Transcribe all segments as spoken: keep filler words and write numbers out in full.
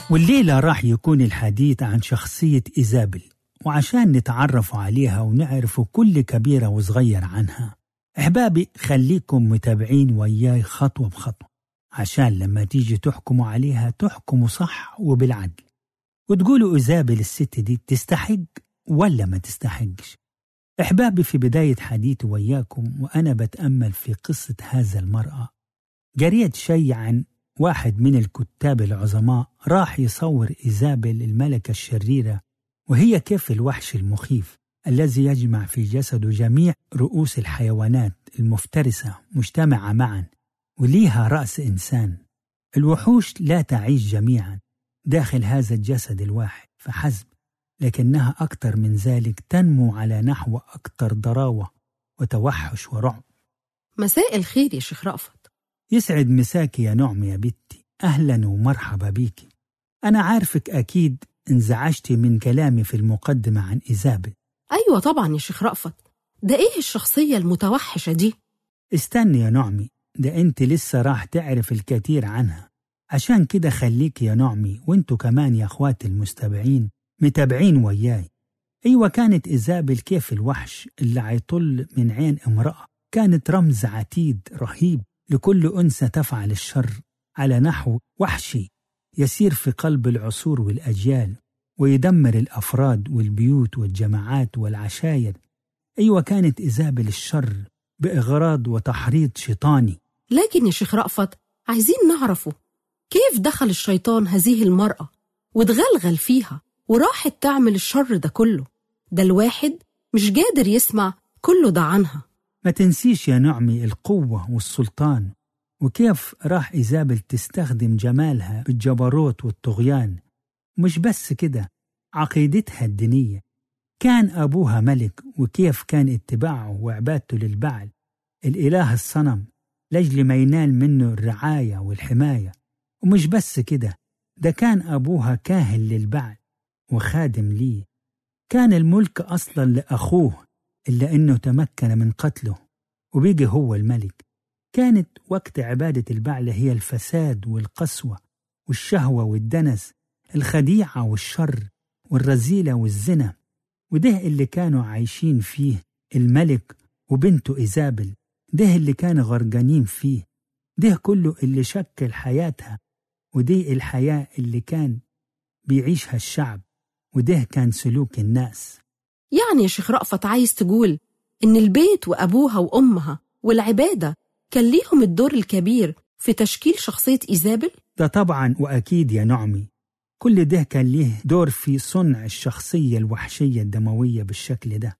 والليلة راح يكون الحديث عن شخصية إيزابل، وعشان نتعرف عليها ونعرف كل كبيرة وصغير عنها أحبابي خليكم متابعين وياي خطوة بخطوة، عشان لما تيجي تحكموا عليها تحكموا صح وبالعدل، وتقولوا إيزابل الست دي تستحق ولا ما تستحقش. أحبابي في بداية حديثي وياكم وأنا بتأمل في قصة هذا المرأة، قريت شيء عن واحد من الكتاب العظماء راح يصور إيزابل الملكة الشريرة، وهي كيف الوحش المخيف الذي يجمع في جسده جميع رؤوس الحيوانات المفترسة مجتمعة معا وليها رأس إنسان. الوحوش لا تعيش جميعا داخل هذا الجسد الواحد فحسب، لكنها أكثر من ذلك تنمو على نحو أكثر ضراوة وتوحش ورعب. مساء الخير يا شيخ رأفت. يسعد مساك يا نعم يا بنتي، أهلا ومرحبا بيكي. أنا عارفك أكيد انزعجتي من كلامي في المقدمة عن إيزابل. أيوة طبعا يا شيخ رأفت، ده إيه الشخصية المتوحشة دي؟ استني يا نعمي، ده أنت لسه راح تعرف الكثير عنها، عشان كده خليك يا نعمي وانتوا كمان يا أخواتي المستمعين متابعين وياي. أيوة كانت إيزابل كيف الوحش اللي عيطل من عين امرأة، كانت رمز عتيد رهيب لكل أنثى تفعل الشر على نحو وحشي يسير في قلب العصور والأجيال ويدمر الأفراد والبيوت والجماعات والعشائر. أيوة كانت إيزابل الشر بإغراض وتحريض شيطاني. لكن يا شيخ رأفت عايزين نعرفه كيف دخل الشيطان هذه المرأة وتغلغل فيها وراحت تعمل الشر ده كله؟ ده الواحد مش قادر يسمع كله ده عنها. ما تنسيش يا نعمي القوة والسلطان، وكيف راح إيزابل تستخدم جمالها بالجبروت والطغيان. مش بس كده، عقيدتها الدينية، كان أبوها ملك وكيف كان اتباعه وعبادته للبعل الإله الصنم لجل ما ينال منه الرعاية والحماية. ومش بس كده، ده كان أبوها كاهن للبعل وخادم ليه، كان الملك أصلا لأخوه إلا أنه تمكن من قتله وبيجي هو الملك. كانت وقت عبادة البعل هي الفساد والقسوة والشهوة والدنس، الخديعة والشر والرذيلة والزنا، وده اللي كانوا عايشين فيه الملك وبنته إيزابل، ده اللي كانوا غرقانين فيه، ده كله اللي شكل حياتها، وده الحياة اللي كان بيعيشها الشعب، وده كان سلوك الناس. يعني يا شيخ رأفت عايز تقول إن البيت وأبوها وأمها والعبادة كان ليهم الدور الكبير في تشكيل شخصية إيزابل؟ ده طبعا وأكيد يا نعمي، كل ده كان ليه دور في صنع الشخصية الوحشية الدموية بالشكل ده.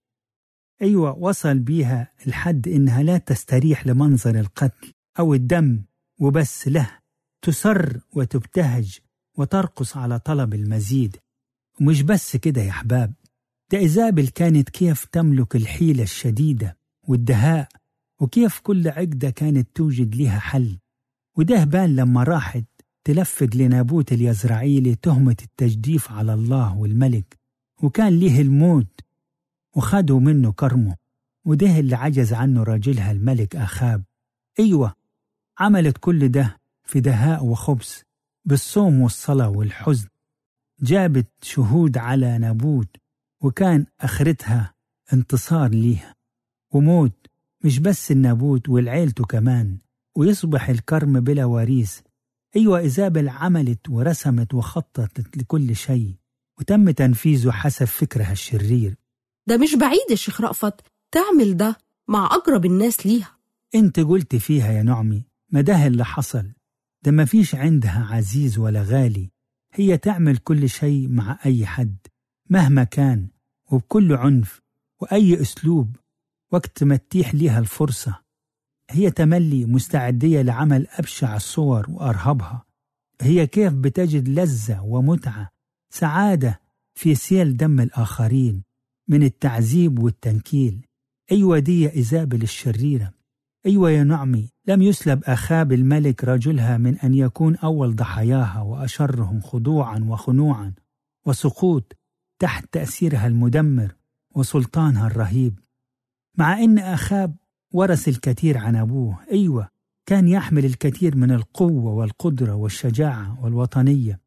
أيوة وصل بيها الحد إنها لا تستريح لمنظر القتل أو الدم وبس، له تسر وتبتهج وترقص على طلب المزيد. ومش بس كده يا أحباب، ده إيزابل كانت كيف تملك الحيلة الشديدة والدهاء، وكيف كل عقدة كانت توجد لها حل. وده بان لما راحت تلفق لنابوت اليزرعيلي تهمة التجديف على الله والملك، وكان ليه الموت وخدوا منه كرمه، وده اللي عجز عنه راجلها الملك أخاب. أيوة عملت كل ده في دهاء وخبث بالصوم والصلاة والحزن، جابت شهود على نابوت وكان آخرتها انتصار ليها وموت، مش بس النابوت والعيلته كمان، ويصبح الكرم بلا وريث. أيوة إيزابل عملت ورسمت وخططت لكل شيء وتم تنفيذه حسب فكرها الشرير. ده مش بعيد يا شيخ رأفت تعمل ده مع أقرب الناس ليها. انت قلت فيها يا نعمي، ما ده اللي حصل، ده ما فيش عندها عزيز ولا غالي، هي تعمل كل شيء مع أي حد مهما كان وبكل عنف وأي أسلوب وقت ما تتيح ليها الفرصة. هي تملي مستعدية لعمل أبشع الصور وأرهبها. هي كيف بتجد لذة ومتعة سعادة في سيل دم الآخرين من التعذيب والتنكيل. أيوة دي يا إيزابل الشريرة. أيوة يا نعمي، لم يسلب أخاب الملك رجلها من أن يكون أول ضحاياها وأشرهم خضوعا وخنوعا وسقوط تحت تأثيرها المدمر وسلطانها الرهيب. مع أن أخاب ورث الكثير عن أبوه، أيوة كان يحمل الكثير من القوة والقدرة والشجاعة والوطنية،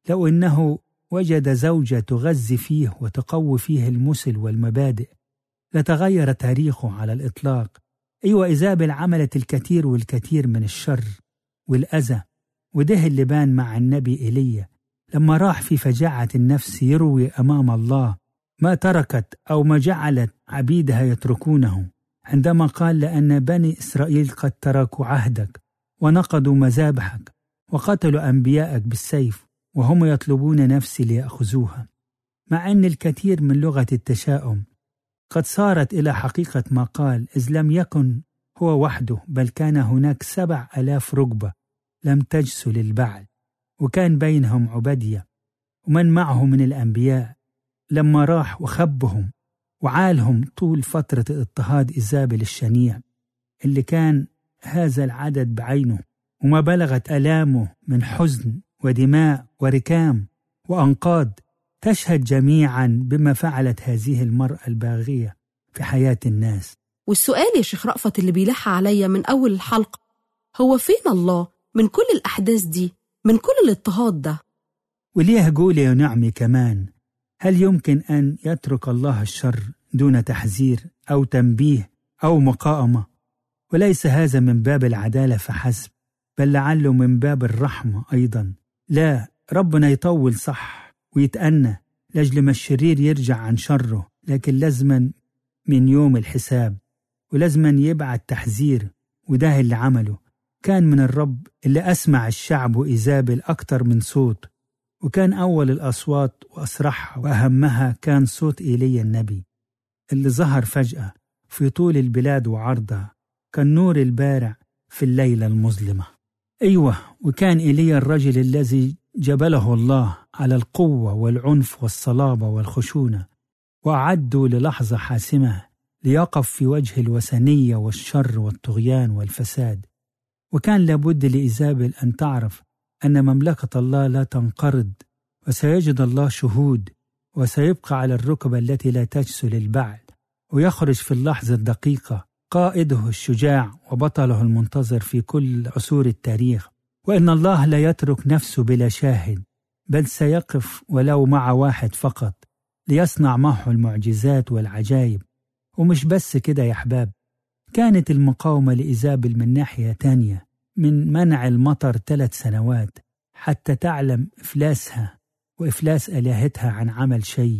لو إنه وجد زوجة تغذي فيه وتقوي فيه المثل والمبادئ لتغير تاريخه على الإطلاق. أيوة، إيزابل عملت الكثير والكثير من الشر والأذى، وده اللي بان مع النبي إيليا لما راح في فجاعة النفس يروي أمام الله ما تركت أو ما جعلت عبيدها يتركونه، عندما قال لأن بني إسرائيل قد تركوا عهدك ونقضوا مذابحك وقتلوا أنبياءك بالسيف وهم يطلبون نفسي ليأخذوها. مع أن الكثير من لغة التشاؤم قد صارت إلى حقيقة ما قال، إذ لم يكن هو وحده بل كان هناك سبع ألاف ركبة لم تجسوا للبعل، وكان بينهم عبدية ومن معه من الأنبياء. لما راح وخبهم وعالهم طول فترة اضطهاد إيزابل الشنيع اللي كان هذا العدد بعينه، وما بلغت ألامه من حزن ودماء وركام وأنقاض، تشهد جميعا بما فعلت هذه المرأة الباغية في حياة الناس. والسؤال يا شيخ رأفت اللي بيلح عليا من أول الحلقة، هو فين الله من كل الأحداث دي، من كل الاضطهاد ده؟ وليه قول يا نعمي كمان، هل يمكن أن يترك الله الشر دون تحذير أو تنبيه أو مقاومة؟ وليس هذا من باب العدالة فحسب، بل لعله من باب الرحمة أيضا. لا، ربنا يطول صح ويتأنى لأجل ما الشرير يرجع عن شره، لكن لازما من يوم الحساب ولازما يبعت تحذير، وده اللي عمله. كان من الرب اللي أسمع الشعب وإيزابل أكتر من صوت، وكان أول الأصوات وأسرعها وأهمها كان صوت إيليا النبي اللي ظهر فجأة في طول البلاد وعرضها كالنور البارع في الليلة المظلمة. أيوة، وكان إيليا الرجل الذي جبله الله على القوة والعنف والصلابة والخشونة، وأعدوا للحظة حاسمة ليقف في وجه الوثنية والشر والطغيان والفساد. وكان لابد لإيزابل أن تعرف أن مملكة الله لا تنقرض، وسيجد الله شهود، وسيبقى على الركبة التي لا تجسو للبعل، ويخرج في اللحظة الدقيقة قائده الشجاع وبطله المنتظر في كل عصور التاريخ. وإن الله لا يترك نفسه بلا شاهد، بل سيقف ولو مع واحد فقط ليصنع معه المعجزات والعجائب. ومش بس كده يا أحباب، كانت المقاومة لإيزابل من ناحية تانية، من منع المطر ثلاث سنوات حتى تعلم إفلاسها وإفلاس آلهتها عن عمل شيء.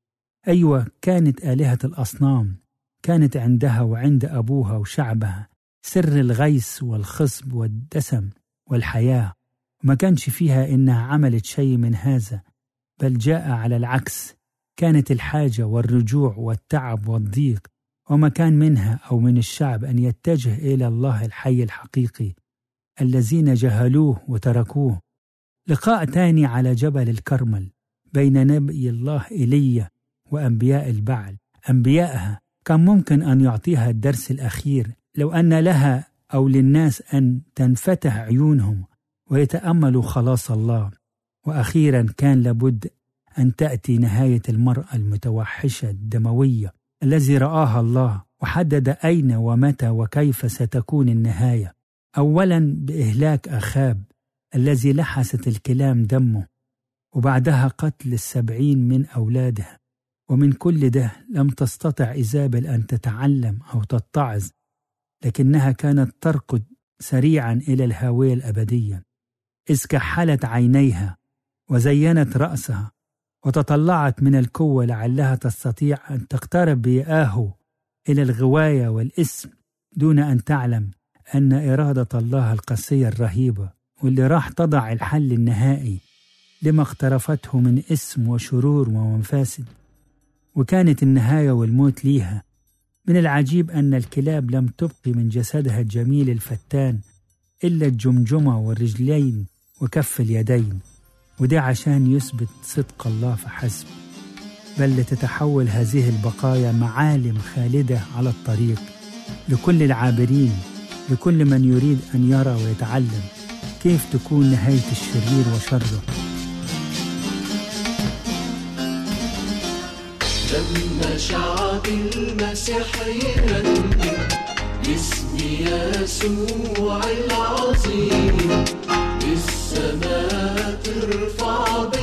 أيوة، كانت آلهة الأصنام كانت عندها وعند أبوها وشعبها سر الغيث والخصب والدسم والحياة، وما كانش فيها إنها عملت شيء من هذا، بل جاء على العكس، كانت الحاجة والرجوع والتعب والضيق، وما كان منها أو من الشعب أن يتجه إلى الله الحي الحقيقي الذين جهلوه وتركوه. لقاء تاني على جبل الكرمل بين نبي الله إيليا وأنبياء البعل. أنبيائها كان ممكن أن يعطيها الدرس الأخير لو أن لها أو للناس أن تنفتح عيونهم ويتأملوا خلاص الله. وأخيرا كان لابد أن تأتي نهاية المرأة المتوحشة الدموية الذي رآها الله وحدد أين ومتى وكيف ستكون النهاية. أولا بإهلاك أخاب الذي لحست الكلام دمه، وبعدها قتل السبعين من أولادها. ومن كل ده لم تستطع إيزابل أن تتعلم أو تتعظ، لكنها كانت تركض سريعا إلى الهاوية الأبدية، إذ كحلت عينيها وزينت رأسها وتطلعت من الكوة لعلها تستطيع أن تقترب بيآه إلى الغواية والإسم، دون أن تعلم أن إرادة الله القاسية الرهيبة واللي راح تضع الحل النهائي لما اقترفته من اسم وشرور ومفاسد. وكانت النهاية والموت ليها. من العجيب أن الكلاب لم تبقي من جسدها الجميل الفتان إلا الجمجمة والرجلين وكف اليدين، وده عشان يثبت صدق الله فحسب، بل لتتحول هذه البقايا معالم خالدة على الطريق لكل العابرين، لكل من يريد أن يرى ويتعلم كيف تكون نهاية الشرير وشره. لما شعب المسيح يرنم باسم يسوع العظيم، السماء ترفع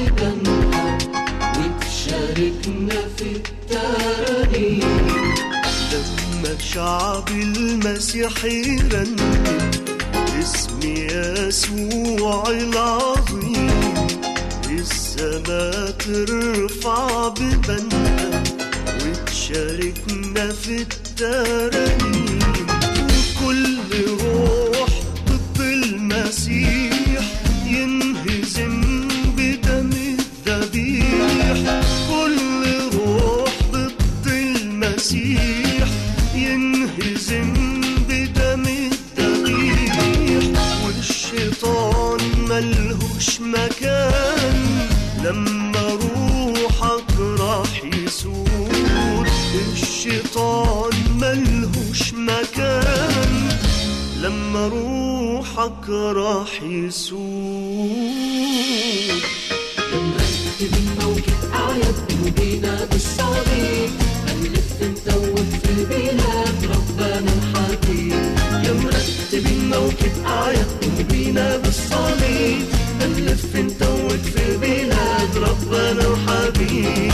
شعب المسيح يرنم اسم يسوع العظيم، السما ترفع ببنا وتشاركنا في الترانيم، وكل روح ضد المسيح ينهزم بدم الذبيح، كل روح ضد المسيح ينهزم بدم الذبيح، والشيطان ملهوش مكان لما روحك راح يسود، الشيطان ملهوش مكان لما روحك راح يسود. نرتب الموكب أعياد قلوبنا بالصليب، هنلف نتوب في البلاد ربنا الحبيب. يا مرتب الموكب أعياد قلوبنا بالصليب، هنلف نتوب في البلاد ربنا الحبيب.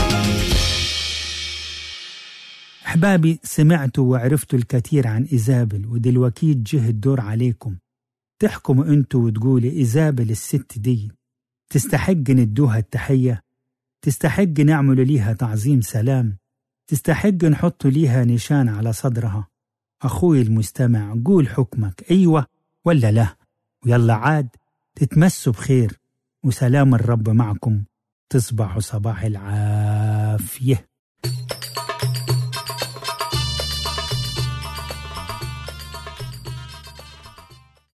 أحبابي، سمعتوا وعرفتوا الكثير عن إيزابل، ودلوقتي جه الدور عليكم تحكموا أنتوا وتقولوا إيزابل الست دي تستحق ندوها التحية، تستحق نعمل ليها تعظيم سلام، تستحق نحط ليها نشان على صدرها. أخوي المستمع، قول حكمك، أيوة ولا لا؟ ويلا عاد تتمسوا بخير، وسلام الرب معكم، تصبحوا صباح العافية.